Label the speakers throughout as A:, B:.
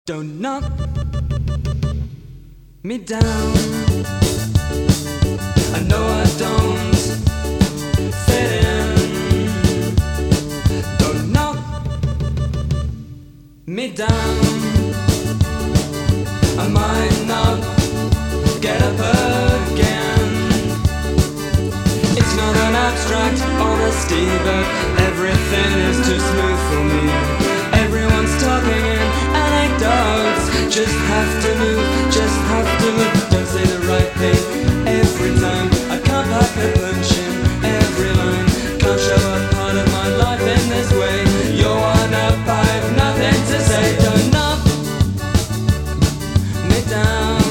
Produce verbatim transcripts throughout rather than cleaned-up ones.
A: Don't knock me down. I know I don't fit in. Don't knock me down. I might not get up again. It's not an abstract honesty, but everything is too smooth for me. Everyone's talking in anecdotes. Just have to move, just have to move. Don't say the right thing every time. I can't pack a punch in every line. Can't show a part of my life in this way. You're one up, I've nothing to say. Don't knock me down.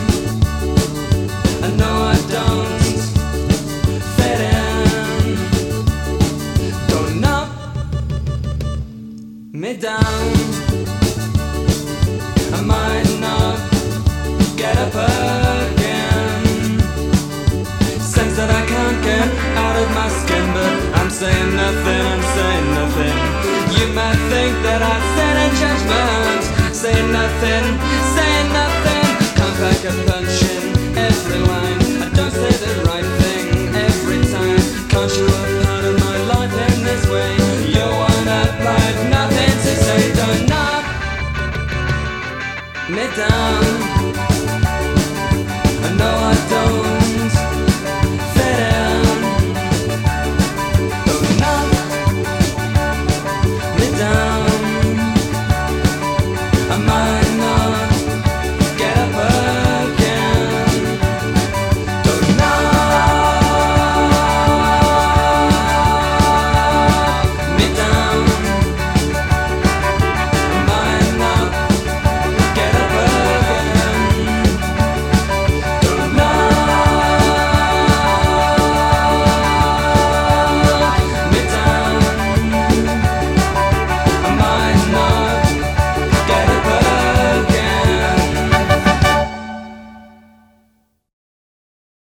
A: I know I don't fit in. Don't knock me down. I might not get up again. Sense that I can't get out of my skin, but I'm saying nothing, I'm saying nothing. You might think that I said in judgment. Say nothing, say nothing. Can't pack a punch in every line. I don't say the right thing every time. Can't show a part of my life in this way. You're one up, I've nothing to say. Don't knock me down. I know I don't fit in. Don't knock me down. I might